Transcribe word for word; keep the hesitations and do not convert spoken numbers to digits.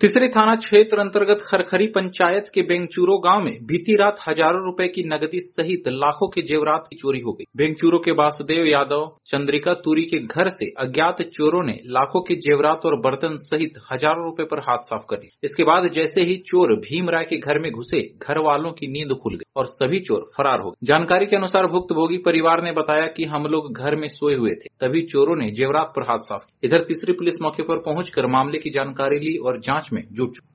तिसरी थाना क्षेत्र अंतर्गत खरखरी पंचायत के बेंगचूरो गांव में बीती रात हजारों रुपए की नकदी सहित लाखों के जेवरात की चोरी हो गई। बेंगचूरो के वासुदेव यादव चंद्रिका तुरी के घर से अज्ञात चोरों ने लाखों के जेवरात और बर्तन सहित हजारों रुपए पर हाथ साफ कर लिया। इसके बाद जैसे ही चोर भीम राय के घर में घुसे, घर वालों की नींद खुल गई और सभी चोर फरार हो गए। जानकारी के अनुसार भुक्तभोगी परिवार ने बताया कि हम लोग घर में सोए हुए थे, तभी चोरों ने जेवरात पर हाथ साफ किया। इधर तीसरी पुलिस मौके पर पहुंचकर मामले की जानकारी ली और जांच में जुट चुकी।